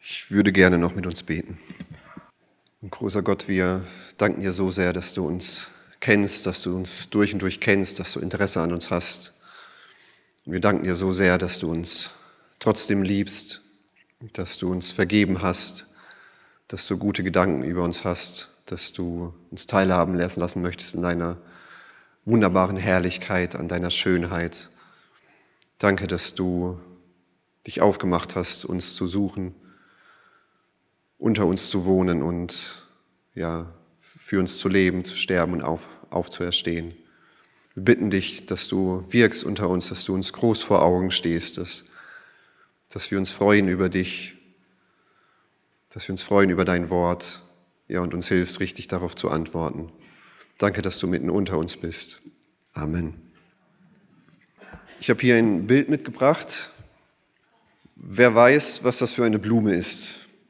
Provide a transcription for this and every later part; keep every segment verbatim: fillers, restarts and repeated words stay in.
Ich würde gerne noch mit uns beten. Und großer Gott, wir danken dir so sehr, dass du uns kennst, dass du uns durch und durch kennst, dass du Interesse an uns hast. Und wir danken dir so sehr, dass du uns trotzdem liebst, dass du uns vergeben hast, dass du gute Gedanken über uns hast, dass du uns teilhaben lassen möchtest in deiner wunderbaren Herrlichkeit, an deiner Schönheit. Danke, dass du dich aufgemacht hast, uns zu suchen, unter uns zu wohnen und ja, für uns zu leben, zu sterben und auf, aufzuerstehen. Wir bitten dich, dass du wirkst unter uns, dass du uns groß vor Augen stehst, dass, dass wir uns freuen über dich, dass wir uns freuen über dein Wort, ja, und uns hilfst, richtig darauf zu antworten. Danke, dass du mitten unter uns bist. Amen. Ich habe hier ein Bild mitgebracht. Wer weiß, was das für eine Blume ist?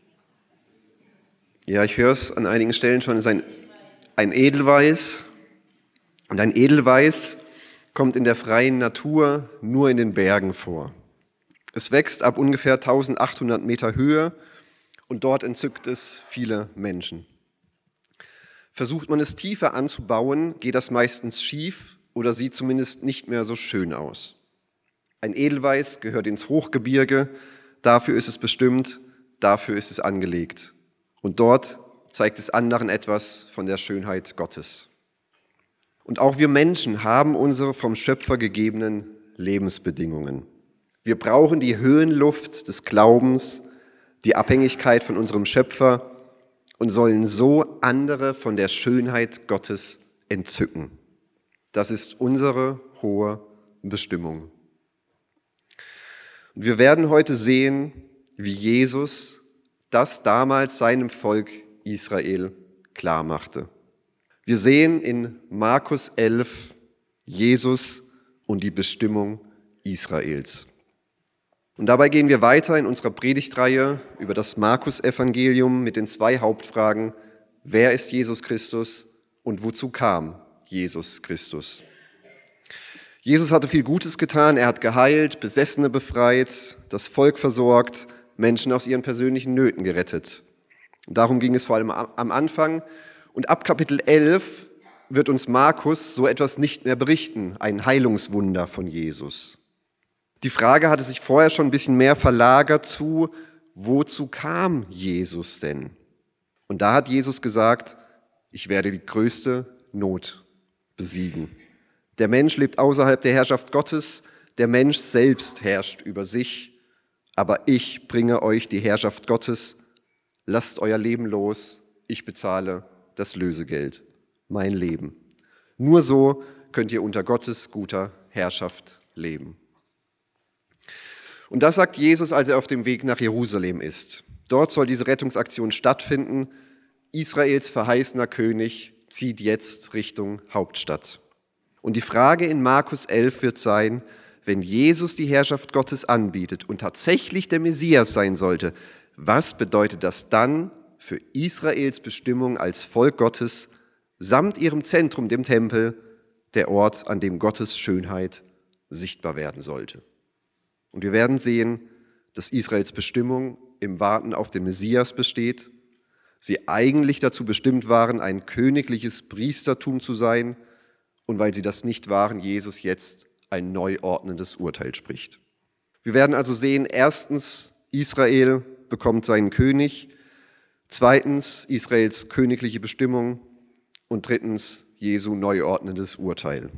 Ja, ich höre es an einigen Stellen schon, es ist ein, ein Edelweiß. Und ein Edelweiß kommt in der freien Natur nur in den Bergen vor. Es wächst ab ungefähr eintausendachthundert Meter Höhe und dort entzückt es viele Menschen. Versucht man es tiefer anzubauen, geht das meistens schief oder sieht zumindest nicht mehr so schön aus. Ein Edelweiß gehört ins Hochgebirge, dafür ist es bestimmt, dafür ist es angelegt. Und dort zeigt es anderen etwas von der Schönheit Gottes. Und auch wir Menschen haben unsere vom Schöpfer gegebenen Lebensbedingungen. Wir brauchen die Höhenluft des Glaubens, die Abhängigkeit von unserem Schöpfer und sollen so andere von der Schönheit Gottes entzücken. Das ist unsere hohe Bestimmung. Und wir werden heute sehen, wie Jesus das damals seinem Volk Israel klar machte. Wir sehen in Markus elf Jesus und die Bestimmung Israels. Und dabei gehen wir weiter in unserer Predigtreihe über das Markus-Evangelium mit den zwei Hauptfragen: Wer ist Jesus Christus und wozu kam Jesus Christus? Jesus hatte viel Gutes getan, er hat geheilt, Besessene befreit, das Volk versorgt, Menschen aus ihren persönlichen Nöten gerettet. Darum ging es vor allem am Anfang. Und ab Kapitel elf wird uns Markus so etwas nicht mehr berichten, ein Heilungswunder von Jesus. Die Frage hatte sich vorher schon ein bisschen mehr verlagert zu, wozu kam Jesus denn? Und da hat Jesus gesagt, ich werde die größte Not besiegen. Der Mensch lebt außerhalb der Herrschaft Gottes, der Mensch selbst herrscht über sich, aber ich bringe euch die Herrschaft Gottes, lasst euer Leben los, ich bezahle das Lösegeld, mein Leben. Nur so könnt ihr unter Gottes guter Herrschaft leben. Und das sagt Jesus, als er auf dem Weg nach Jerusalem ist. Dort soll diese Rettungsaktion stattfinden. Israels verheißener König zieht jetzt Richtung Hauptstadt. Und die Frage in Markus elf wird sein, wenn Jesus die Herrschaft Gottes anbietet und tatsächlich der Messias sein sollte, was bedeutet das dann für Israels Bestimmung als Volk Gottes samt ihrem Zentrum, dem Tempel, der Ort, an dem Gottes Schönheit sichtbar werden sollte? Und wir werden sehen, dass Israels Bestimmung im Warten auf den Messias besteht, sie eigentlich dazu bestimmt waren, ein königliches Priestertum zu sein, und weil sie das nicht waren, Jesus jetzt ein neu ordnendes Urteil spricht. Wir werden also sehen, erstens, Israel bekommt seinen König, zweitens, Israels königliche Bestimmung und drittens, Jesu neu ordnendes Urteil.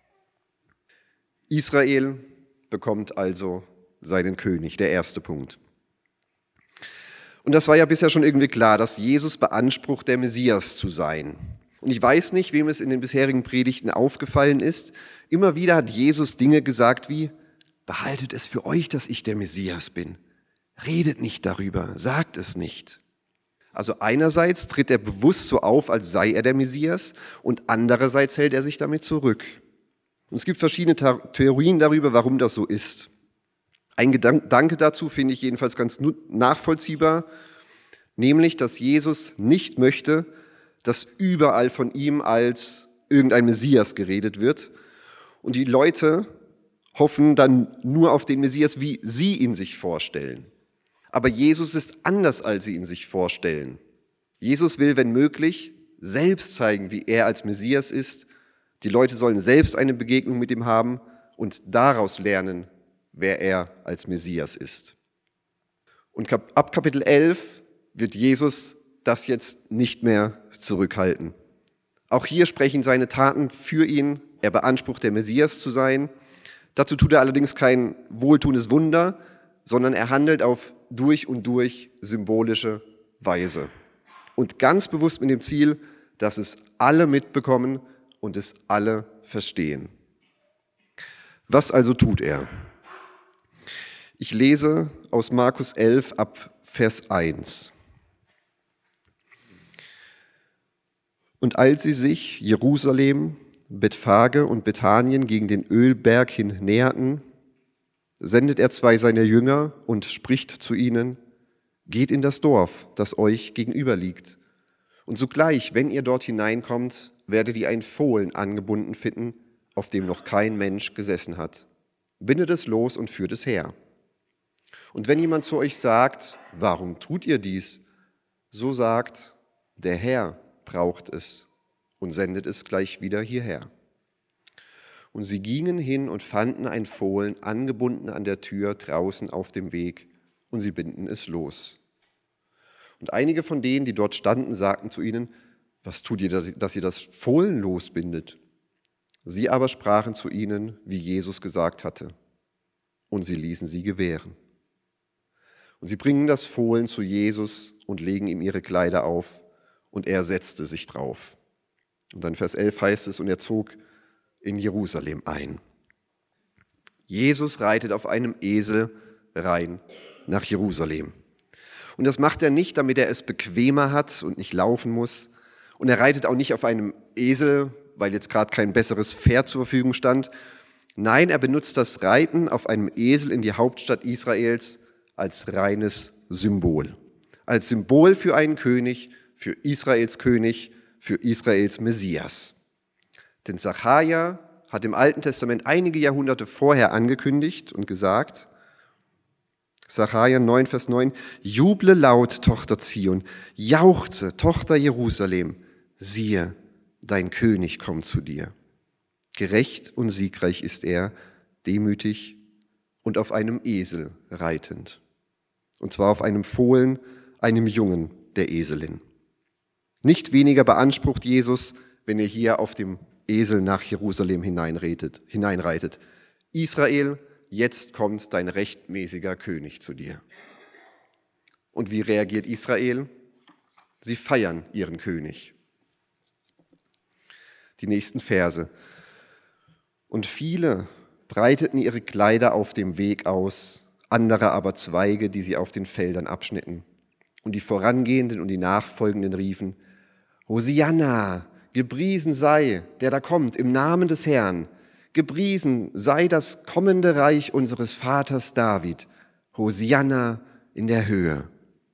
Israel bekommt also seinen König, der erste Punkt. Und das war ja bisher schon irgendwie klar, dass Jesus beansprucht, der Messias zu sein. Und ich weiß nicht, wem es in den bisherigen Predigten aufgefallen ist. Immer wieder hat Jesus Dinge gesagt wie, behaltet es für euch, dass ich der Messias bin. Redet nicht darüber, sagt es nicht. Also einerseits tritt er bewusst so auf, als sei er der Messias, und andererseits hält er sich damit zurück. Und es gibt verschiedene Theorien darüber, warum das so ist. Ein Gedanke dazu finde ich jedenfalls ganz nachvollziehbar, nämlich, dass Jesus nicht möchte, dass überall von ihm als irgendein Messias geredet wird und die Leute hoffen dann nur auf den Messias, wie sie ihn sich vorstellen. Aber Jesus ist anders, als sie ihn sich vorstellen. Jesus will, wenn möglich, selbst zeigen, wie er als Messias ist. Die Leute sollen selbst eine Begegnung mit ihm haben und daraus lernen, wer er als Messias ist. Und ab Kapitel elf wird Jesus das jetzt nicht mehr zurückhalten. Auch hier sprechen seine Taten für ihn. Er beansprucht, der Messias zu sein. Dazu tut er allerdings kein wohltuendes Wunder, sondern er handelt auf durch und durch symbolische Weise. Und ganz bewusst mit dem Ziel, dass es alle mitbekommen und es alle verstehen. Was also tut er? Ich lese aus Markus elf ab Vers eins. Und als sie sich Jerusalem, Bethphage und Bethanien gegen den Ölberg hin näherten, sendet er zwei seiner Jünger und spricht zu ihnen: Geht in das Dorf, das euch gegenüber liegt. Und sogleich, wenn ihr dort hineinkommt, werdet ihr ein Fohlen angebunden finden, auf dem noch kein Mensch gesessen hat. Bindet es los und führt es her. Und wenn jemand zu euch sagt: Warum tut ihr dies? So sagt: Der Herr braucht es und sendet es gleich wieder hierher. Und sie gingen hin und fanden ein Fohlen angebunden an der Tür draußen auf dem Weg, und sie binden es los. Und einige von denen, die dort standen, sagten zu ihnen: Was tut ihr, dass ihr das Fohlen losbindet? Sie aber sprachen zu ihnen, wie Jesus gesagt hatte, und sie ließen sie gewähren. Und sie bringen das Fohlen zu Jesus und legen ihm ihre Kleider auf, und er setzte sich drauf. Und dann Vers elf heißt es: Und er zog in Jerusalem ein. Jesus reitet auf einem Esel rein nach Jerusalem. Und das macht er nicht, damit er es bequemer hat und nicht laufen muss. Und er reitet auch nicht auf einem Esel, weil jetzt gerade kein besseres Pferd zur Verfügung stand. Nein, er benutzt das Reiten auf einem Esel in die Hauptstadt Israels als reines Symbol. Als Symbol für einen König, für Israels König, für Israels Messias. Denn Sacharja hat im Alten Testament einige Jahrhunderte vorher angekündigt und gesagt, Sacharja neun, Vers neun, Juble laut, Tochter Zion, jauchze, Tochter Jerusalem, siehe, dein König kommt zu dir. Gerecht und siegreich ist er, demütig und auf einem Esel reitend. Und zwar auf einem Fohlen, einem Jungen der Eselin. Nicht weniger beansprucht Jesus, wenn er hier auf dem Esel nach Jerusalem hineinreitet. hineinreitet. Israel, jetzt kommt dein rechtmäßiger König zu dir. Und wie reagiert Israel? Sie feiern ihren König. Die nächsten Verse. Und viele breiteten ihre Kleider auf dem Weg aus, andere aber Zweige, die sie auf den Feldern abschnitten. Und die Vorangehenden und die Nachfolgenden riefen: Hosianna, gepriesen sei, der da kommt, im Namen des Herrn. Gepriesen sei das kommende Reich unseres Vaters David. Hosianna in der Höhe.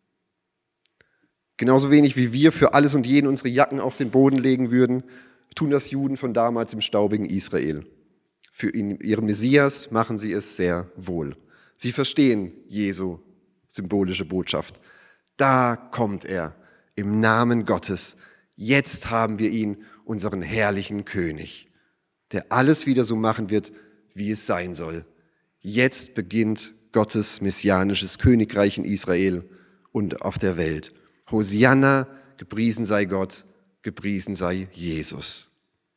Genauso wenig wie wir für alles und jeden unsere Jacken auf den Boden legen würden, tun das Juden von damals im staubigen Israel. Für ihren Messias machen sie es sehr wohl. Sie verstehen Jesu symbolische Botschaft. Da kommt er im Namen Gottes. Jetzt haben wir ihn, unseren herrlichen König, der alles wieder so machen wird, wie es sein soll. Jetzt beginnt Gottes messianisches Königreich in Israel und auf der Welt. Hosianna, gepriesen sei Gott, gepriesen sei Jesus.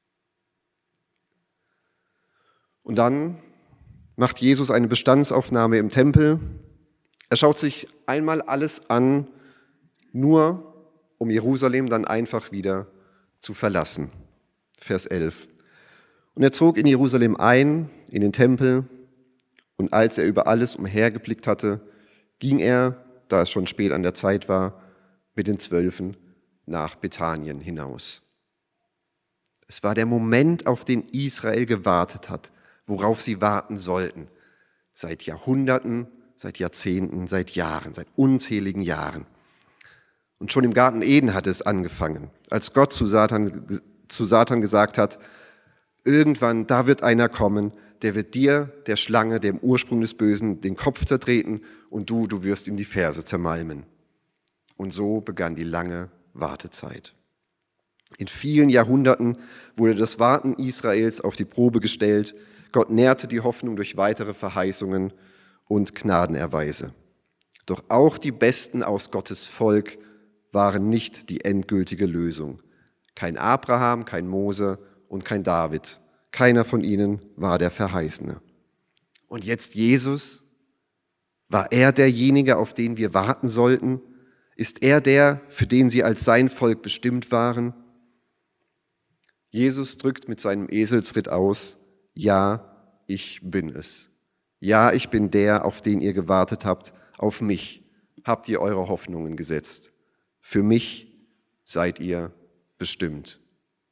Und dann macht Jesus eine Bestandsaufnahme im Tempel. Er schaut sich einmal alles an, nur um Jerusalem dann einfach wieder zu verlassen. Vers elf. Und er zog in Jerusalem ein, in den Tempel, und als er über alles umhergeblickt hatte, ging er, da es schon spät an der Zeit war, mit den Zwölfen nach Bethanien hinaus. Es war der Moment, auf den Israel gewartet hat, worauf sie warten sollten. Seit Jahrhunderten, seit Jahrzehnten, seit Jahren, seit unzähligen Jahren. Und schon im Garten Eden hatte es angefangen, als Gott zu Satan, zu Satan gesagt hat, irgendwann, da wird einer kommen, der wird dir, der Schlange, dem Ursprung des Bösen, den Kopf zertreten und du, du wirst ihm die Ferse zermalmen. Und so begann die lange Wartezeit. In vielen Jahrhunderten wurde das Warten Israels auf die Probe gestellt. Gott nährte die Hoffnung durch weitere Verheißungen und Gnadenerweise. Doch auch die Besten aus Gottes Volk waren nicht die endgültige Lösung. Kein Abraham, kein Mose und kein David. Keiner von ihnen war der Verheißene. Und jetzt Jesus? War er derjenige, auf den wir warten sollten? Ist er der, für den sie als sein Volk bestimmt waren? Jesus drückt mit seinem Eselsritt aus: Ja, ich bin es. Ja, ich bin der, auf den ihr gewartet habt. Auf mich habt ihr eure Hoffnungen gesetzt. Für mich seid ihr bestimmt.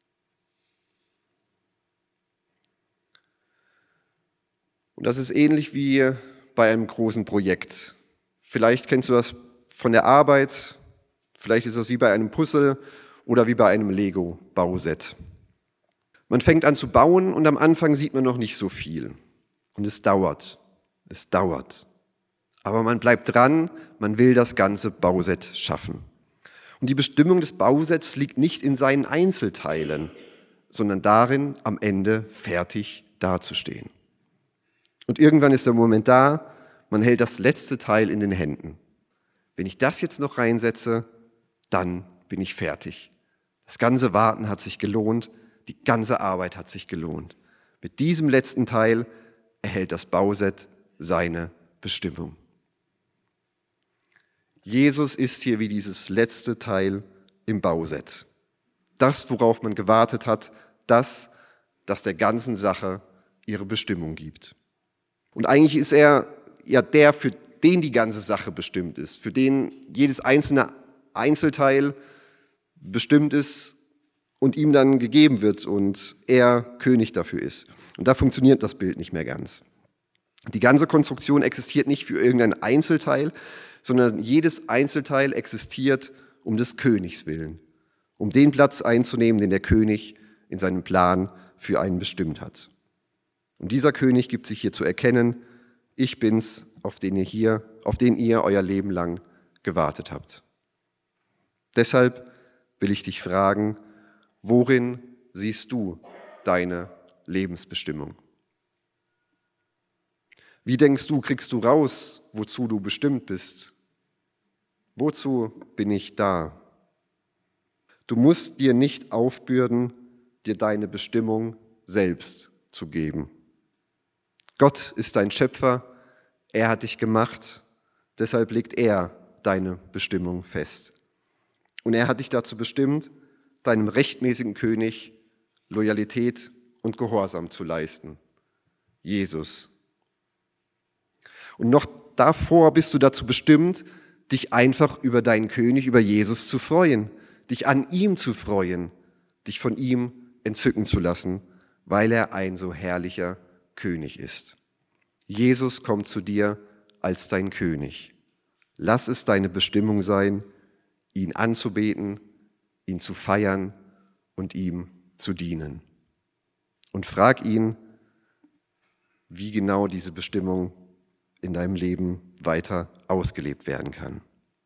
Und das ist ähnlich wie bei einem großen Projekt. Vielleicht kennst du das von der Arbeit, vielleicht ist das wie bei einem Puzzle oder wie bei einem Lego-Bauset. Man fängt an zu bauen und am Anfang sieht man noch nicht so viel. Und es dauert, es dauert. Aber man bleibt dran, man will das ganze Bauset schaffen. Und die Bestimmung des Bausets liegt nicht in seinen Einzelteilen, sondern darin, am Ende fertig dazustehen. Und irgendwann ist der Moment da, man hält das letzte Teil in den Händen. Wenn ich das jetzt noch reinsetze, dann bin ich fertig. Das ganze Warten hat sich gelohnt, die ganze Arbeit hat sich gelohnt. Mit diesem letzten Teil erhält das Bauset seine Bestimmung. Jesus ist hier wie dieses letzte Teil im Bauset. Das, worauf man gewartet hat, das, das der ganzen Sache ihre Bestimmung gibt. Und eigentlich ist er ja der, für den die ganze Sache bestimmt ist, für den jedes einzelne Einzelteil bestimmt ist und ihm dann gegeben wird und er König dafür ist. Und da funktioniert das Bild nicht mehr ganz. Die ganze Konstruktion existiert nicht für irgendein Einzelteil, sondern jedes Einzelteil existiert um des Königs willen, um den Platz einzunehmen, den der König in seinem Plan für einen bestimmt hat. Und dieser König gibt sich hier zu erkennen: Ich bin's, auf den ihr hier, auf den ihr euer Leben lang gewartet habt. Deshalb will ich dich fragen: Worin siehst du deine Lebensbestimmung? Wie denkst du, kriegst du raus, wozu du bestimmt bist? Wozu bin ich da? Du musst dir nicht aufbürden, dir deine Bestimmung selbst zu geben. Gott ist dein Schöpfer, er hat dich gemacht, deshalb legt er deine Bestimmung fest. Und er hat dich dazu bestimmt, deinem rechtmäßigen König Loyalität und Gehorsam zu leisten. Jesus. Und noch davor bist du dazu bestimmt, dich einfach über deinen König, über Jesus zu freuen, dich an ihm zu freuen, dich von ihm entzücken zu lassen, weil er ein so herrlicher König ist. Jesus kommt zu dir als dein König. Lass es deine Bestimmung sein, ihn anzubeten, ihn zu feiern und ihm zu dienen. Und frag ihn, wie genau diese Bestimmung in deinem Leben weiter ausgelebt werden kann.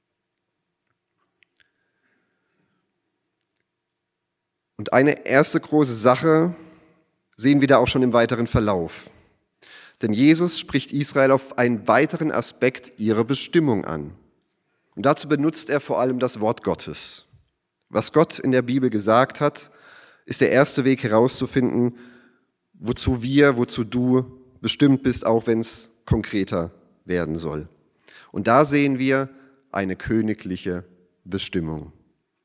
Und eine erste große Sache sehen wir da auch schon im weiteren Verlauf. Denn Jesus spricht Israel auf einen weiteren Aspekt ihrer Bestimmung an. Und dazu benutzt er vor allem das Wort Gottes. Was Gott in der Bibel gesagt hat, ist der erste Weg herauszufinden, wozu wir, wozu du bestimmt bist, auch wenn es konkreter werden soll. Und da sehen wir eine königliche Bestimmung.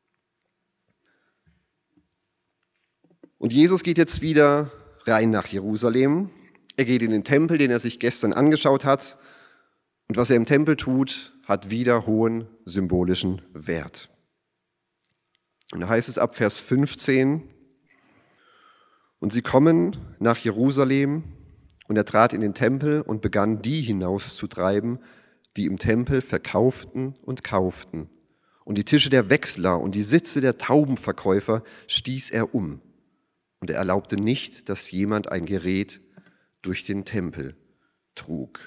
Und Jesus geht jetzt wieder rein nach Jerusalem. Er geht in den Tempel, den er sich gestern angeschaut hat. Und was er im Tempel tut, hat wieder hohen symbolischen Wert. Und da heißt es ab Vers fünfzehn: Und sie kommen nach Jerusalem, und er trat in den Tempel und begann, die hinauszutreiben, die im Tempel verkauften und kauften. Und die Tische der Wechsler und die Sitze der Taubenverkäufer stieß er um. Und er erlaubte nicht, dass jemand ein Gerät durch den Tempel trug.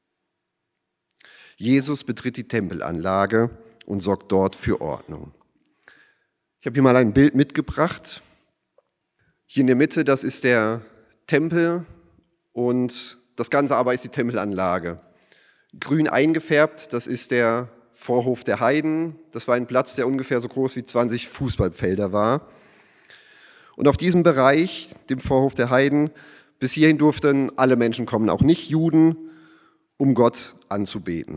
Jesus betritt die Tempelanlage und sorgt dort für Ordnung. Ich habe hier mal ein Bild mitgebracht. Hier in der Mitte, das ist der Tempel und das Ganze aber ist die Tempelanlage. Grün eingefärbt, das ist der Vorhof der Heiden. Das war ein Platz, der ungefähr so groß wie zwanzig Fußballfelder war. Und auf diesem Bereich, dem Vorhof der Heiden, bis hierhin durften alle Menschen kommen, auch nicht Juden, um Gott anzubeten.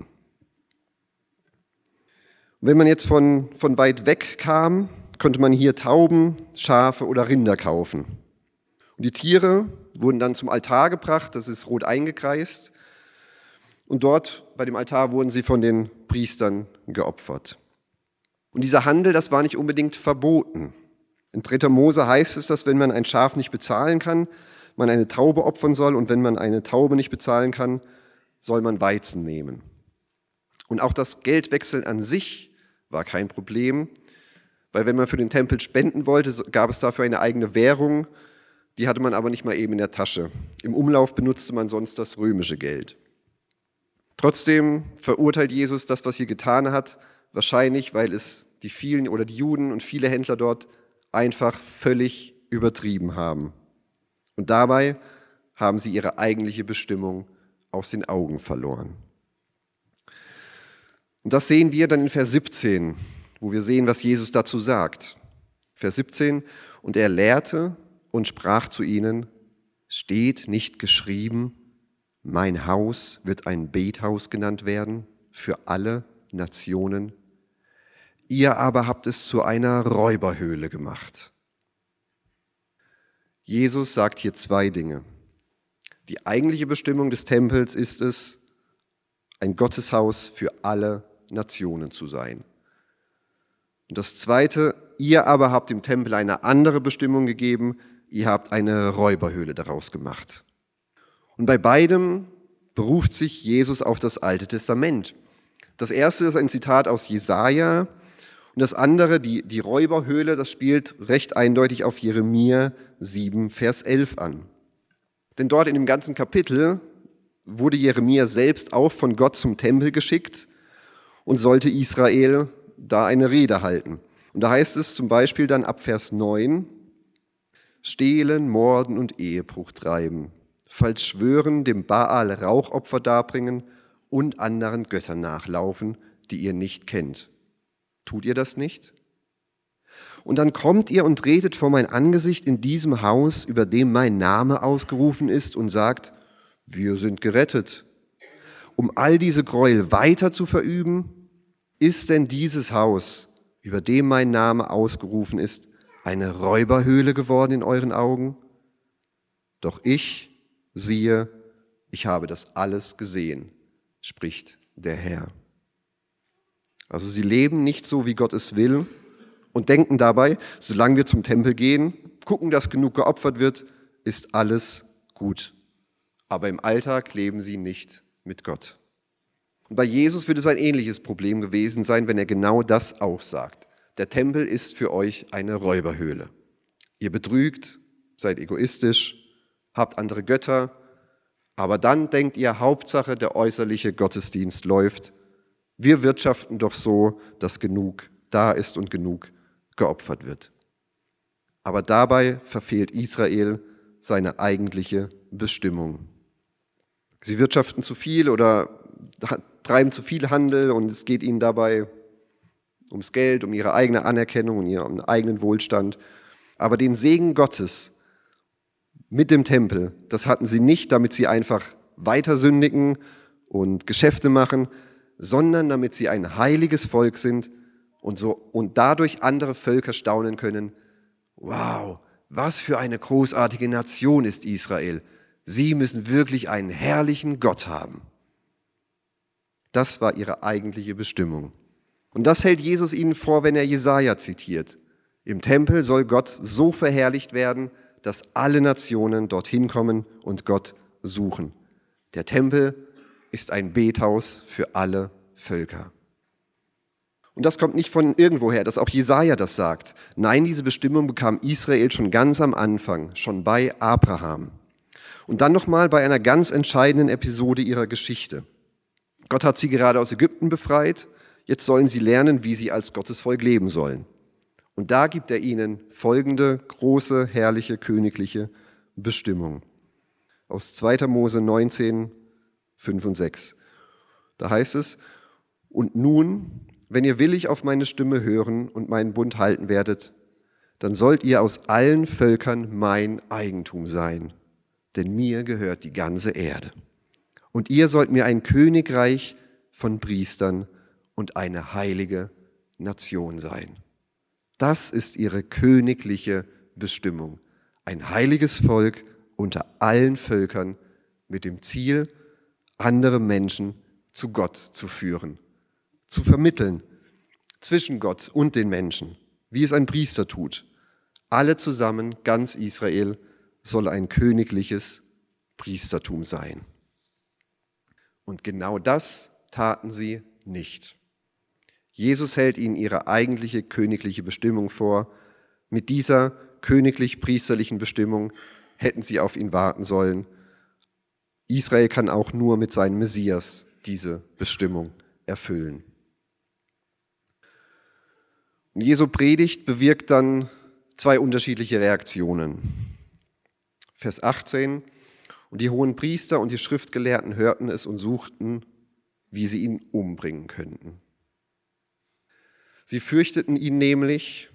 Und wenn man jetzt von, von weit weg kam, konnte man hier Tauben, Schafe oder Rinder kaufen. Und die Tiere wurden dann zum Altar gebracht, das ist rot eingekreist. Und dort bei dem Altar wurden sie von den Priestern geopfert. Und dieser Handel, das war nicht unbedingt verboten. In dritter Mose heißt es, dass wenn man ein Schaf nicht bezahlen kann, man eine Taube opfern soll. Und wenn man eine Taube nicht bezahlen kann, soll man Weizen nehmen. Und auch das Geldwechseln an sich war kein Problem, weil wenn man für den Tempel spenden wollte, gab es dafür eine eigene Währung, die hatte man aber nicht mal eben in der Tasche. Im Umlauf benutzte man sonst das römische Geld. Trotzdem verurteilt Jesus das, was hier getan hat, wahrscheinlich, weil es die vielen oder die Juden und viele Händler dort einfach völlig übertrieben haben. Und dabei haben sie ihre eigentliche Bestimmung aus den Augen verloren. Und das sehen wir dann in Vers siebzehn, wo wir sehen, was Jesus dazu sagt. Vers siebzehn, und er lehrte und sprach zu ihnen, steht nicht geschrieben, mein Haus wird ein Bethaus genannt werden für alle Nationen. Ihr aber habt es zu einer Räuberhöhle gemacht. Jesus sagt hier zwei Dinge. Die eigentliche Bestimmung des Tempels ist es, ein Gotteshaus für alle Nationen zu sein. Und das Zweite, ihr aber habt dem Tempel eine andere Bestimmung gegeben, ihr habt eine Räuberhöhle daraus gemacht. Und bei beidem beruft sich Jesus auf das Alte Testament. Das erste ist ein Zitat aus Jesaja und das andere, die, die Räuberhöhle, das spielt recht eindeutig auf Jeremia sieben, Vers elf an. Denn dort in dem ganzen Kapitel wurde Jeremia selbst auch von Gott zum Tempel geschickt und sollte Israel da eine Rede halten. Und da heißt es zum Beispiel dann ab Vers neun, stehlen, morden und Ehebruch treiben, falls schwören, dem Baal Rauchopfer darbringen und anderen Göttern nachlaufen, die ihr nicht kennt. Tut ihr das nicht? Und dann kommt ihr und redet vor mein Angesicht in diesem Haus, über dem mein Name ausgerufen ist, und sagt, wir sind gerettet. Um all diese Gräuel weiter zu verüben, ist denn dieses Haus, über dem mein Name ausgerufen ist, eine Räuberhöhle geworden in euren Augen? Doch ich, siehe, ich habe das alles gesehen, spricht der Herr. Also sie leben nicht so, wie Gott es will und denken dabei, solange wir zum Tempel gehen, gucken, dass genug geopfert wird, ist alles gut. Aber im Alltag leben sie nicht mit Gott. Und bei Jesus wird es ein ähnliches Problem gewesen sein, wenn er genau das auch sagt. Der Tempel ist für euch eine Räuberhöhle. Ihr betrügt, seid egoistisch, habt andere Götter, aber dann denkt ihr, Hauptsache der äußerliche Gottesdienst läuft. Wir wirtschaften doch so, dass genug da ist und genug geopfert wird. Aber dabei verfehlt Israel seine eigentliche Bestimmung. Sie wirtschaften zu viel oder treiben zu viel Handel und es geht ihnen dabei ums Geld, um ihre eigene Anerkennung und ihren eigenen Wohlstand. Aber den Segen Gottes mit dem Tempel, das hatten sie nicht, damit sie einfach weiter sündigen und Geschäfte machen, sondern damit sie ein heiliges Volk sind und, so, und dadurch andere Völker staunen können. Wow, was für eine großartige Nation ist Israel. Sie müssen wirklich einen herrlichen Gott haben. Das war ihre eigentliche Bestimmung. Und das hält Jesus ihnen vor, wenn er Jesaja zitiert. Im Tempel soll Gott so verherrlicht werden, dass alle Nationen dorthin kommen und Gott suchen. Der Tempel ist ein Bethaus für alle Völker. Und das kommt nicht von irgendwoher, dass auch Jesaja das sagt. Nein, diese Bestimmung bekam Israel schon ganz am Anfang, schon bei Abraham. Und dann nochmal bei einer ganz entscheidenden Episode ihrer Geschichte. Gott hat sie gerade aus Ägypten befreit, jetzt sollen sie lernen, wie sie als Gottesvolk leben sollen. Und da gibt er ihnen folgende große, herrliche, königliche Bestimmung. Aus zweiter Mose neunzehn, fünf und sechs. Da heißt es, und nun, wenn ihr willig auf meine Stimme hören und meinen Bund halten werdet, dann sollt ihr aus allen Völkern mein Eigentum sein, denn mir gehört die ganze Erde. Und ihr sollt mir ein Königreich von Priestern und eine heilige Nation sein. Das ist ihre königliche Bestimmung. Ein heiliges Volk unter allen Völkern mit dem Ziel, andere Menschen zu Gott zu führen, zu vermitteln zwischen Gott und den Menschen, wie es ein Priester tut. Alle zusammen, ganz Israel, soll ein königliches Priestertum sein. Und genau das taten sie nicht. Jesus hält ihnen ihre eigentliche königliche Bestimmung vor. Mit dieser königlich-priesterlichen Bestimmung hätten sie auf ihn warten sollen. Israel kann auch nur mit seinem Messias diese Bestimmung erfüllen. Und Jesu Predigt bewirkt dann zwei unterschiedliche Reaktionen. Vers achtzehn, und die hohen Priester und die Schriftgelehrten hörten es und suchten, wie sie ihn umbringen könnten. Sie fürchteten ihn nämlich,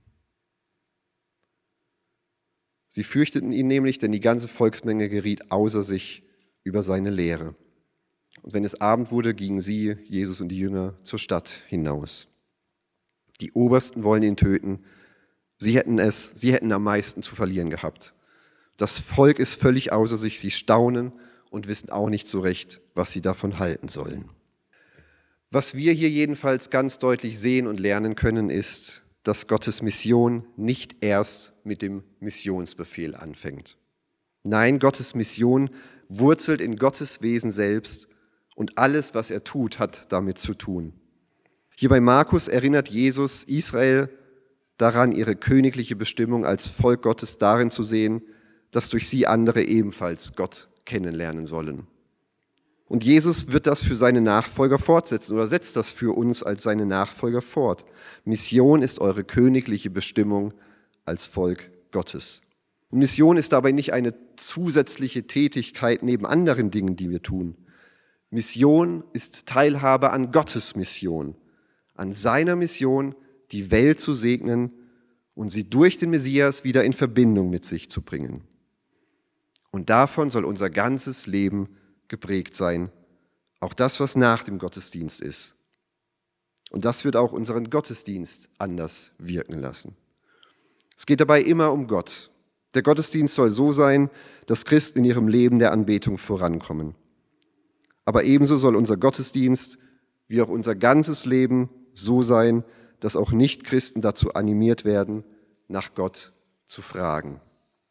sie fürchteten ihn nämlich, denn die ganze Volksmenge geriet außer sich über seine Lehre. Und wenn es Abend wurde, gingen sie, Jesus und die Jünger, zur Stadt hinaus. Die Obersten wollen ihn töten. Sie hätten es, sie hätten am meisten zu verlieren gehabt. Das Volk ist völlig außer sich, sie staunen und wissen auch nicht so recht, was sie davon halten sollen. Was wir hier jedenfalls ganz deutlich sehen und lernen können, ist, dass Gottes Mission nicht erst mit dem Missionsbefehl anfängt. Nein, Gottes Mission wurzelt in Gottes Wesen selbst und alles, was er tut, hat damit zu tun. Hier bei Markus erinnert Jesus Israel daran, ihre königliche Bestimmung als Volk Gottes darin zu sehen, dass durch sie andere ebenfalls Gott kennenlernen sollen. Und Jesus wird das für seine Nachfolger fortsetzen oder setzt das für uns als seine Nachfolger fort. Mission ist eure königliche Bestimmung als Volk Gottes. Und Mission ist dabei nicht eine zusätzliche Tätigkeit neben anderen Dingen, die wir tun. Mission ist Teilhabe an Gottes Mission, an seiner Mission, die Welt zu segnen und sie durch den Messias wieder in Verbindung mit sich zu bringen. Und davon soll unser ganzes Leben geprägt sein, auch das, was nach dem Gottesdienst ist. Und das wird auch unseren Gottesdienst anders wirken lassen. Es geht dabei immer um Gott. Der Gottesdienst soll so sein, dass Christen in ihrem Leben der Anbetung vorankommen. Aber ebenso soll unser Gottesdienst, wie auch unser ganzes Leben, so sein, dass auch Nichtchristen dazu animiert werden, nach Gott zu fragen.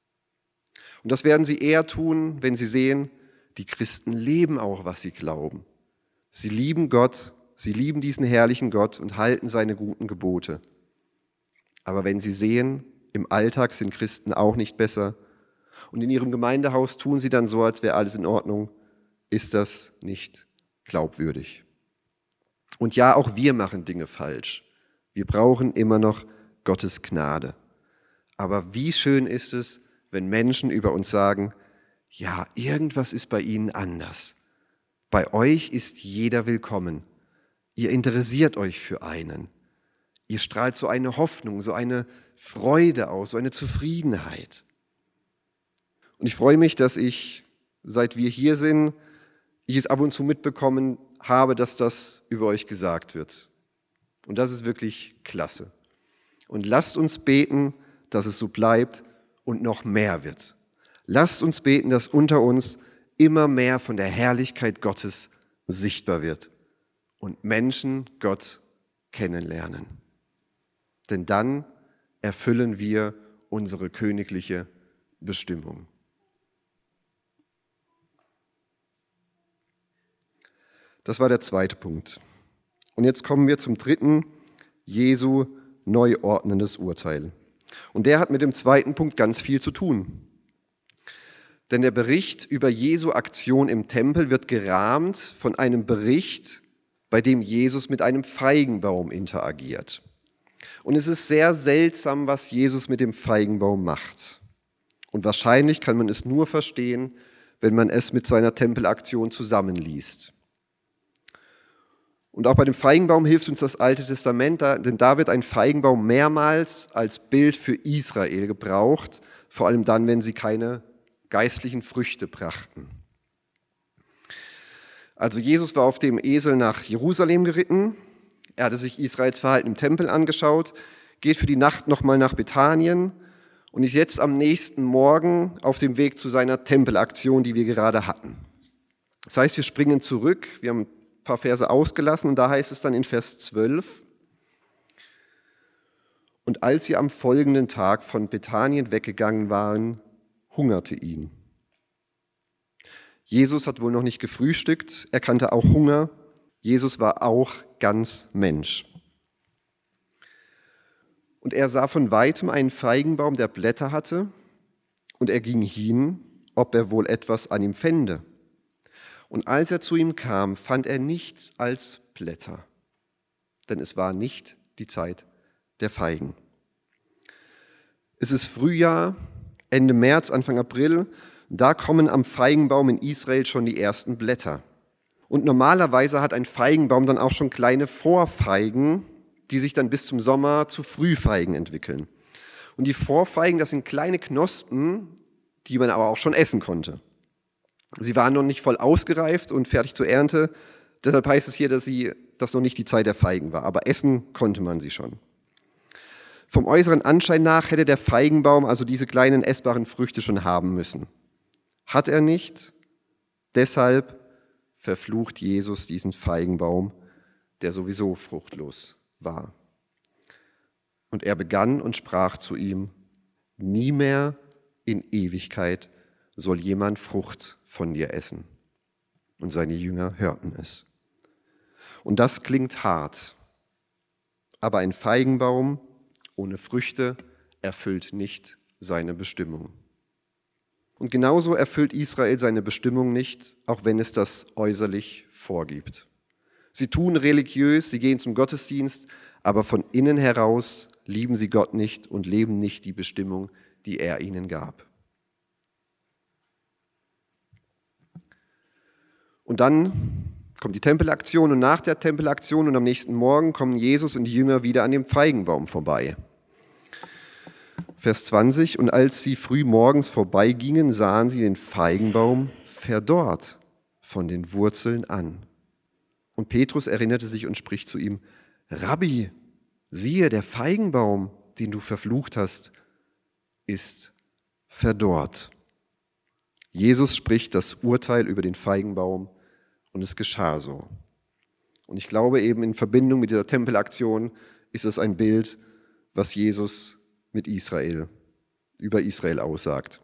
Und das werden sie eher tun, wenn sie sehen, die Christen leben auch, was sie glauben. Sie lieben Gott, sie lieben diesen herrlichen Gott und halten seine guten Gebote. Aber wenn sie sehen, im Alltag sind Christen auch nicht besser und in ihrem Gemeindehaus tun sie dann so, als wäre alles in Ordnung, ist das nicht glaubwürdig. Und ja, auch wir machen Dinge falsch. Wir brauchen immer noch Gottes Gnade. Aber wie schön ist es, wenn Menschen über uns sagen, ja, irgendwas ist bei ihnen anders. Bei euch ist jeder willkommen. Ihr interessiert euch für einen. Ihr strahlt so eine Hoffnung, so eine Freude aus, so eine Zufriedenheit. Und ich freue mich, dass ich, seit wir hier sind, ich es ab und zu mitbekommen habe, dass das über euch gesagt wird. Und das ist wirklich klasse. Und lasst uns beten, dass es so bleibt und noch mehr wird. Lasst uns beten, dass unter uns immer mehr von der Herrlichkeit Gottes sichtbar wird und Menschen Gott kennenlernen. Denn dann erfüllen wir unsere königliche Bestimmung. Das war der zweite Punkt. Und jetzt kommen wir zum dritten, Jesu neu ordnendes Urteil. Und der hat mit dem zweiten Punkt ganz viel zu tun. Denn der Bericht über Jesu Aktion im Tempel wird gerahmt von einem Bericht, bei dem Jesus mit einem Feigenbaum interagiert. Und es ist sehr seltsam, was Jesus mit dem Feigenbaum macht. Und wahrscheinlich kann man es nur verstehen, wenn man es mit seiner Tempelaktion zusammenliest. Und auch bei dem Feigenbaum hilft uns das Alte Testament, denn da wird ein Feigenbaum mehrmals als Bild für Israel gebraucht, vor allem dann, wenn sie keine geistlichen Früchte brachten. Also Jesus war auf dem Esel nach Jerusalem geritten, er hatte sich Israels Verhalten im Tempel angeschaut, geht für die Nacht nochmal nach Bethanien und ist jetzt am nächsten Morgen auf dem Weg zu seiner Tempelaktion, die wir gerade hatten. Das heißt, wir springen zurück, wir haben ein paar Verse ausgelassen und da heißt es dann in Vers zwölf, und als sie am folgenden Tag von Bethanien weggegangen waren, hungerte ihn. Jesus hat wohl noch nicht gefrühstückt, er kannte auch Hunger. Jesus war auch ganz Mensch. Und er sah von weitem einen Feigenbaum, der Blätter hatte, und er ging hin, ob er wohl etwas an ihm fände. Und als er zu ihm kam, fand er nichts als Blätter, denn es war nicht die Zeit der Feigen. Es ist Frühjahr, Ende März, Anfang April, da kommen am Feigenbaum in Israel schon die ersten Blätter. Und normalerweise hat ein Feigenbaum dann auch schon kleine Vorfeigen, die sich dann bis zum Sommer zu Frühfeigen entwickeln. Und die Vorfeigen, das sind kleine Knospen, die man aber auch schon essen konnte. Sie waren noch nicht voll ausgereift und fertig zur Ernte, deshalb heißt es hier, dass sie, dass noch nicht die Zeit der Feigen war, aber essen konnte man sie schon. Vom äußeren Anschein nach hätte der Feigenbaum also diese kleinen essbaren Früchte schon haben müssen. Hat er nicht, deshalb verflucht Jesus diesen Feigenbaum, der sowieso fruchtlos war. Und er begann und sprach zu ihm, nie mehr in Ewigkeit soll jemand Frucht von dir essen. Und seine Jünger hörten es. Und das klingt hart, aber ein Feigenbaum ohne Früchte erfüllt nicht seine Bestimmung. Und genauso erfüllt Israel seine Bestimmung nicht, auch wenn es das äußerlich vorgibt. Sie tun religiös, sie gehen zum Gottesdienst, aber von innen heraus lieben sie Gott nicht und leben nicht die Bestimmung, die er ihnen gab. Und dann kommt die Tempelaktion und nach der Tempelaktion und am nächsten Morgen kommen Jesus und die Jünger wieder an dem Feigenbaum vorbei. Vers zwanzig, und als sie früh morgens vorbeigingen, sahen sie den Feigenbaum verdorrt von den Wurzeln an. Und Petrus erinnerte sich und spricht zu ihm, Rabbi, siehe, der Feigenbaum, den du verflucht hast, ist verdorrt. Jesus spricht das Urteil über den Feigenbaum und es geschah so. Und ich glaube eben in Verbindung mit dieser Tempelaktion ist es ein Bild, was Jesus mit Israel, über Israel aussagt.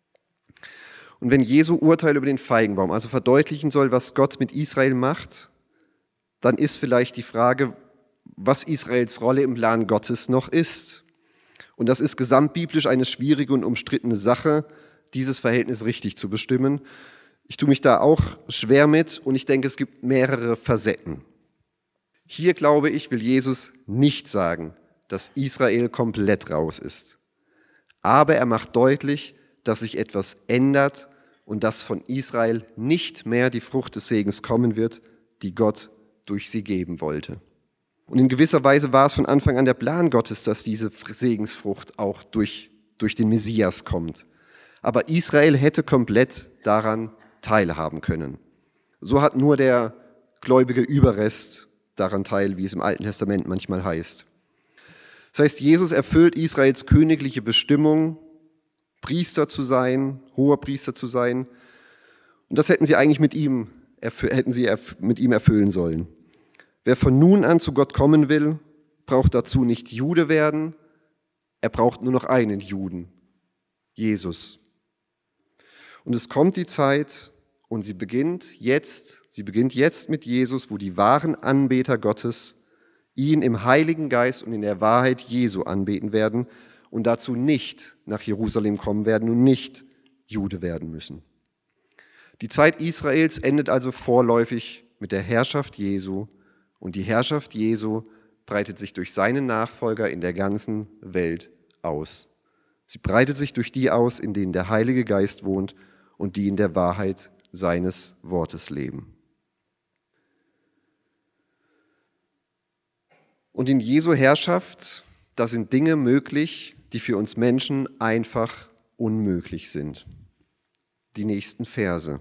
Und wenn Jesu Urteil über den Feigenbaum also verdeutlichen soll, was Gott mit Israel macht, dann ist vielleicht die Frage, was Israels Rolle im Plan Gottes noch ist. Und das ist gesamtbiblisch eine schwierige und umstrittene Sache, dieses Verhältnis richtig zu bestimmen. Ich tue mich da auch schwer mit und ich denke, es gibt mehrere Facetten. Hier, glaube ich, will Jesus nicht sagen, dass Israel komplett raus ist. Aber er macht deutlich, dass sich etwas ändert und dass von Israel nicht mehr die Frucht des Segens kommen wird, die Gott durch sie geben wollte. Und in gewisser Weise war es von Anfang an der Plan Gottes, dass diese Segensfrucht auch durch, durch den Messias kommt. Aber Israel hätte komplett daran teilhaben können. So hat nur der gläubige Überrest daran teil, wie es im Alten Testament manchmal heißt. Das heißt, Jesus erfüllt Israels königliche Bestimmung, Priester zu sein, hoher Priester zu sein. Und das hätten sie eigentlich mit ihm, hätten sie mit ihm erfüllen sollen. Wer von nun an zu Gott kommen will, braucht dazu nicht Jude werden, er braucht nur noch einen Juden, Jesus. Und es kommt die Zeit und sie beginnt jetzt, sie beginnt jetzt mit Jesus, wo die wahren Anbeter Gottes ihn im Heiligen Geist und in der Wahrheit Jesu anbeten werden und dazu nicht nach Jerusalem kommen werden und nicht Jude werden müssen. Die Zeit Israels endet also vorläufig mit der Herrschaft Jesu und die Herrschaft Jesu breitet sich durch seine Nachfolger in der ganzen Welt aus. Sie breitet sich durch die aus, in denen der Heilige Geist wohnt und die in der Wahrheit seines Wortes leben. Und in Jesu Herrschaft, da sind Dinge möglich, die für uns Menschen einfach unmöglich sind. Die nächsten Verse.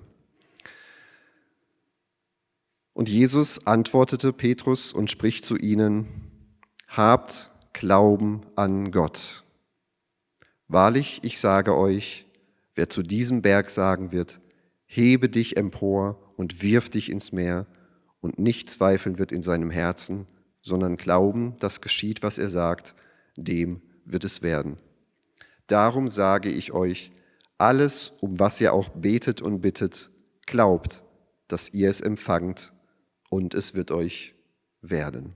Und Jesus antwortete Petrus und spricht zu ihnen: Habt Glauben an Gott. Wahrlich, ich sage euch, wer zu diesem Berg sagen wird, hebe dich empor und wirf dich ins Meer, und nicht zweifeln wird in seinem Herzen, sondern glauben, dass geschieht, was er sagt, dem wird es werden. Darum sage ich euch, alles, um was ihr auch betet und bittet, glaubt, dass ihr es empfangt, und es wird euch werden.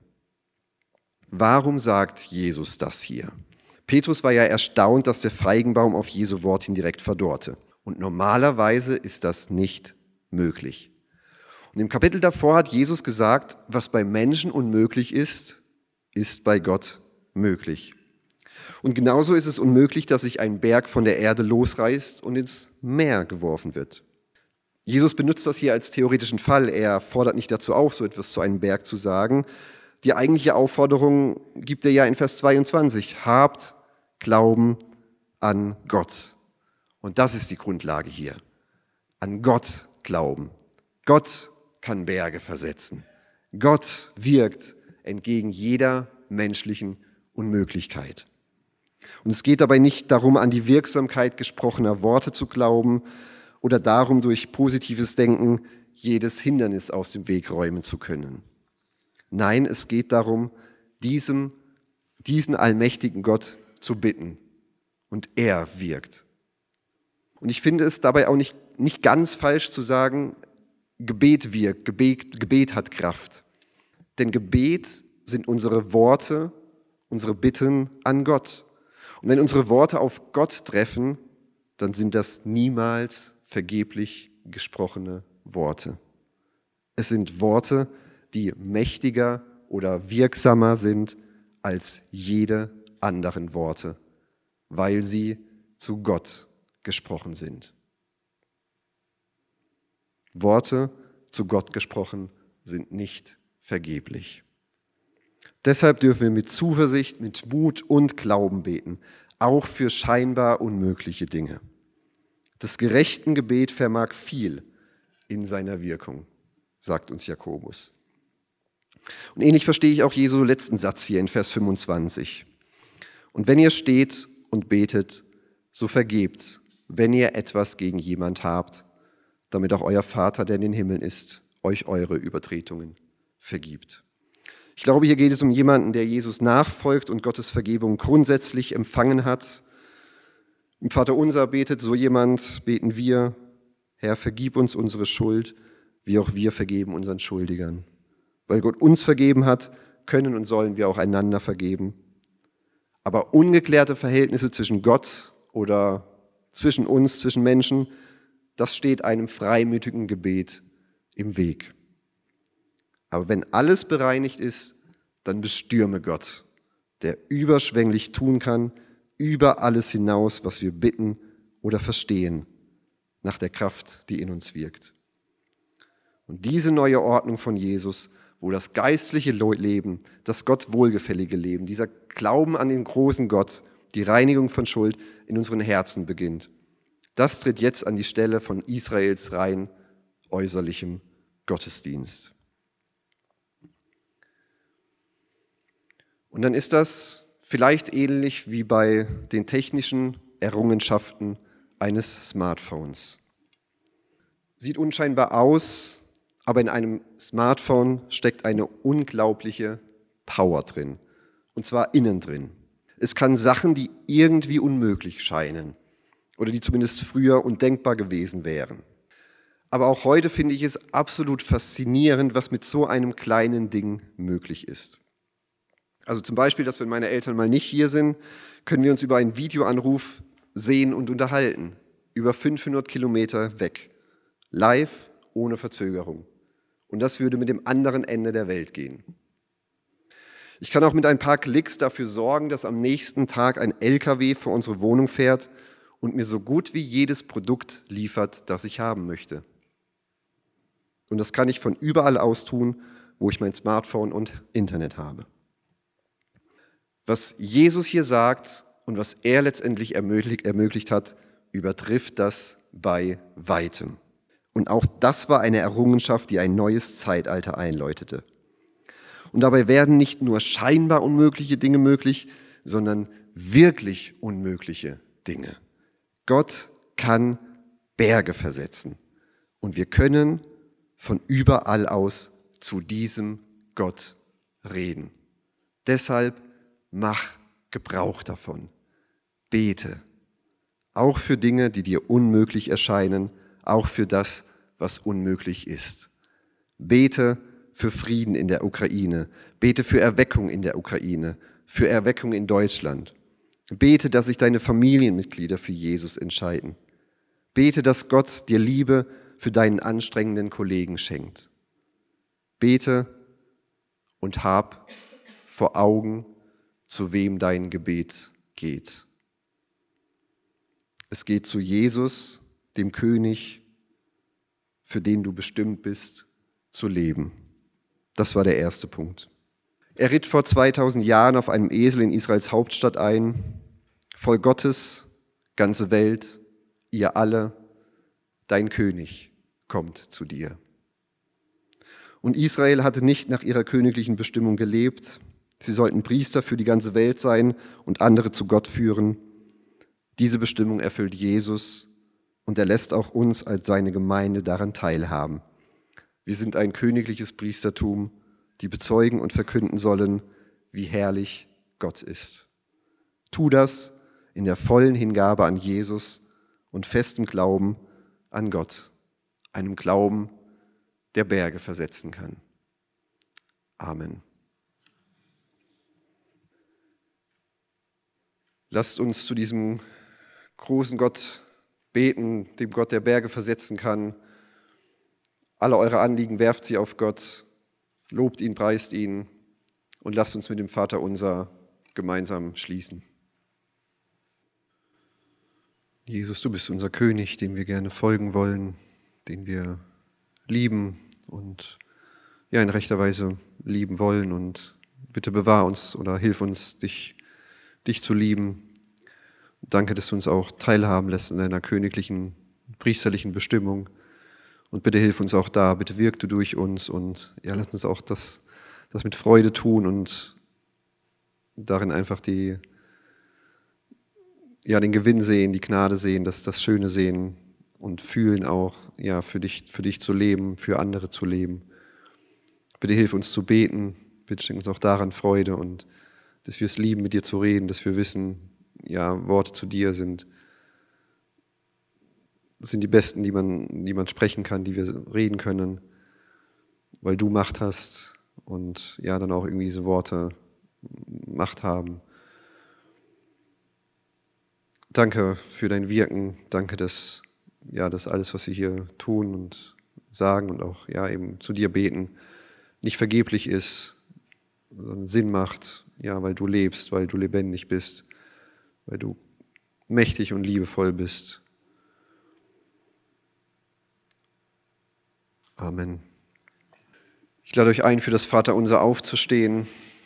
Warum sagt Jesus das hier? Petrus war ja erstaunt, dass der Feigenbaum auf Jesu Wort hin direkt verdorrte. Und normalerweise ist das nicht möglich. Und im Kapitel davor hat Jesus gesagt, was bei Menschen unmöglich ist, ist bei Gott möglich. Und genauso ist es unmöglich, dass sich ein Berg von der Erde losreißt und ins Meer geworfen wird. Jesus benutzt das hier als theoretischen Fall. Er fordert nicht dazu auf, so etwas zu einem Berg zu sagen. Die eigentliche Aufforderung gibt er ja in Vers zweiundzwanzig. Habt Glauben an Gott. Und das ist die Grundlage hier. An Gott glauben. Gott kann Berge versetzen. Gott wirkt entgegen jeder menschlichen Unmöglichkeit. Und es geht dabei nicht darum, an die Wirksamkeit gesprochener Worte zu glauben oder darum, durch positives Denken jedes Hindernis aus dem Weg räumen zu können. Nein, es geht darum, diesem, diesen allmächtigen Gott zu bitten. Und er wirkt. Und ich finde es dabei auch nicht, nicht ganz falsch zu sagen, Gebet wirkt, Gebet, Gebet hat Kraft. Denn Gebet sind unsere Worte, unsere Bitten an Gott. Und wenn unsere Worte auf Gott treffen, dann sind das niemals vergeblich gesprochene Worte. Es sind Worte, die mächtiger oder wirksamer sind als jede anderen Worte, weil sie zu Gott gesprochen sind. Worte zu Gott gesprochen sind nicht vergeblich. Deshalb dürfen wir mit Zuversicht, mit Mut und Glauben beten, auch für scheinbar unmögliche Dinge. Das gerechten Gebet vermag viel in seiner Wirkung, sagt uns Jakobus. Und ähnlich verstehe ich auch Jesu letzten Satz hier in Vers fünfundzwanzig. Und wenn ihr steht und betet, so vergebt, wenn ihr etwas gegen jemand habt, damit auch euer Vater, der in den Himmeln ist, euch eure Übertretungen vergibt. Ich glaube, hier geht es um jemanden, der Jesus nachfolgt und Gottes Vergebung grundsätzlich empfangen hat. Im Vaterunser betet so jemand, beten wir: Herr, vergib uns unsere Schuld, wie auch wir vergeben unseren Schuldigern. Weil Gott uns vergeben hat, können und sollen wir auch einander vergeben. Aber ungeklärte Verhältnisse zwischen Gott oder zwischen uns, zwischen Menschen, das steht einem freimütigen Gebet im Weg. Aber wenn alles bereinigt ist, dann bestürme Gott, der überschwänglich tun kann, über alles hinaus, was wir bitten oder verstehen, nach der Kraft, die in uns wirkt. Und diese neue Ordnung von Jesus, wo das geistliche Leben, das Gott wohlgefällige Leben, dieser Glauben an den großen Gott, die Reinigung von Schuld in unseren Herzen beginnt, das tritt jetzt an die Stelle von Israels rein äußerlichem Gottesdienst. Und dann ist das vielleicht ähnlich wie bei den technischen Errungenschaften eines Smartphones. Sieht unscheinbar aus, aber in einem Smartphone steckt eine unglaubliche Power drin, und zwar innen drin. Es kann Sachen, die irgendwie unmöglich scheinen oder die zumindest früher undenkbar gewesen wären. Aber auch heute finde ich es absolut faszinierend, was mit so einem kleinen Ding möglich ist. Also zum Beispiel, dass wenn meine Eltern mal nicht hier sind, können wir uns über einen Videoanruf sehen und unterhalten. über fünfhundert Kilometer weg, live, ohne Verzögerung. Und das würde mit dem anderen Ende der Welt gehen. Ich kann auch mit ein paar Klicks dafür sorgen, dass am nächsten Tag ein L K W vor unsere Wohnung fährt und mir so gut wie jedes Produkt liefert, das ich haben möchte. Und das kann ich von überall aus tun, wo ich mein Smartphone und Internet habe. Was Jesus hier sagt und was er letztendlich ermöglicht, ermöglicht hat, übertrifft das bei weitem. Und auch das war eine Errungenschaft, die ein neues Zeitalter einläutete. Und dabei werden nicht nur scheinbar unmögliche Dinge möglich, sondern wirklich unmögliche Dinge. Gott kann Berge versetzen. Und wir können von überall aus zu diesem Gott reden. Deshalb mach Gebrauch davon. Bete. Auch für Dinge, die dir unmöglich erscheinen, auch für das, was unmöglich ist. Bete für Frieden in der Ukraine. Bete für Erweckung in der Ukraine, für Erweckung in Deutschland. Bete, dass sich deine Familienmitglieder für Jesus entscheiden. Bete, dass Gott dir Liebe für deinen anstrengenden Kollegen schenkt. Bete und hab vor Augen, zu wem dein Gebet geht. Es geht zu Jesus, dem König, für den du bestimmt bist, zu leben. Das war der erste Punkt. Er ritt vor zweitausend Jahren auf einem Esel in Israels Hauptstadt ein, voll Gottes, ganze Welt, ihr alle, dein König kommt zu dir. Und Israel hatte nicht nach ihrer königlichen Bestimmung gelebt. Sie sollten Priester für die ganze Welt sein und andere zu Gott führen. Diese Bestimmung erfüllt Jesus und er lässt auch uns als seine Gemeinde daran teilhaben. Wir sind ein königliches Priestertum, die bezeugen und verkünden sollen, wie herrlich Gott ist. Tu das in der vollen Hingabe an Jesus und festem Glauben an Gott, einem Glauben, der Berge versetzen kann. Amen. Lasst uns zu diesem großen Gott beten, dem Gott der Berge versetzen kann. Alle eure Anliegen werft sie auf Gott, lobt ihn, preist ihn und lasst uns mit dem Vater unser gemeinsam schließen. Jesus, du bist unser König, dem wir gerne folgen wollen, den wir lieben und ja in rechter Weise lieben wollen. Und bitte bewahr uns oder hilf uns, dich, dich zu lieben. Danke, dass du uns auch teilhaben lässt in deiner königlichen, priesterlichen Bestimmung. Und bitte hilf uns auch da, bitte wirk du durch uns und ja, lass uns auch das, das mit Freude tun und darin einfach die, ja, den Gewinn sehen, die Gnade sehen, das, das Schöne sehen und fühlen auch, ja, für dich, für dich zu leben, für andere zu leben. Bitte hilf uns zu beten, bitte schenk uns auch daran Freude und dass wir es lieben, mit dir zu reden, dass wir wissen, ja, Worte zu dir sind, sind die besten, die man, die man sprechen kann, die wir reden können, weil du Macht hast und ja, dann auch irgendwie diese Worte Macht haben. Danke für dein Wirken, danke, dass ja, dass alles, was wir hier tun und sagen und auch ja eben zu dir beten, nicht vergeblich ist, sondern Sinn macht, ja, weil du lebst, weil du lebendig bist, weil du mächtig und liebevoll bist. Amen. Ich lade euch ein, für das Vaterunser aufzustehen.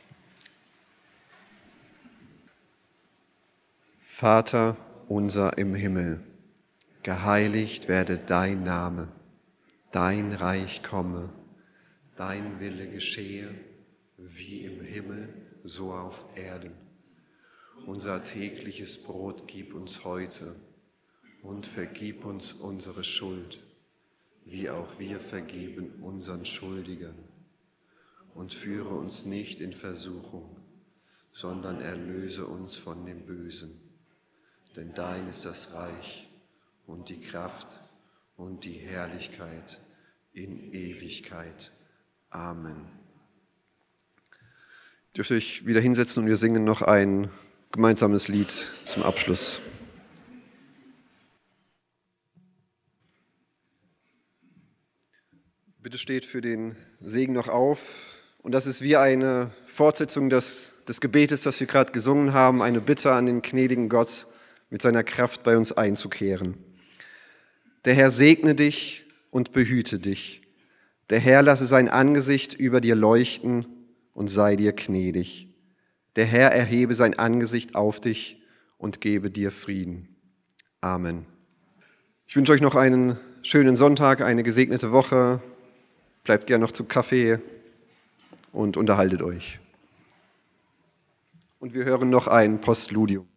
Vater unser im Himmel, geheiligt werde dein Name, dein Reich komme, dein Wille geschehe, wie im Himmel, so auf Erden. Unser tägliches Brot gib uns heute und vergib uns unsere Schuld, wie auch wir vergeben unseren Schuldigern. Und führe uns nicht in Versuchung, sondern erlöse uns von dem Bösen. Denn dein ist das Reich und die Kraft und die Herrlichkeit in Ewigkeit. Amen. Ihr dürft euch wieder hinsetzen und wir singen noch ein gemeinsames Lied zum Abschluss. Bitte steht für den Segen noch auf. Und das ist wie eine Fortsetzung des, des Gebetes, das wir gerade gesungen haben, eine Bitte an den gnädigen Gott, mit seiner Kraft bei uns einzukehren. Der Herr segne dich und behüte dich. Der Herr lasse sein Angesicht über dir leuchten und sei dir gnädig. Der Herr erhebe sein Angesicht auf dich und gebe dir Frieden. Amen. Ich wünsche euch noch einen schönen Sonntag, eine gesegnete Woche. Bleibt gern noch zu Kaffee und unterhaltet euch. Und wir hören noch ein Postludium.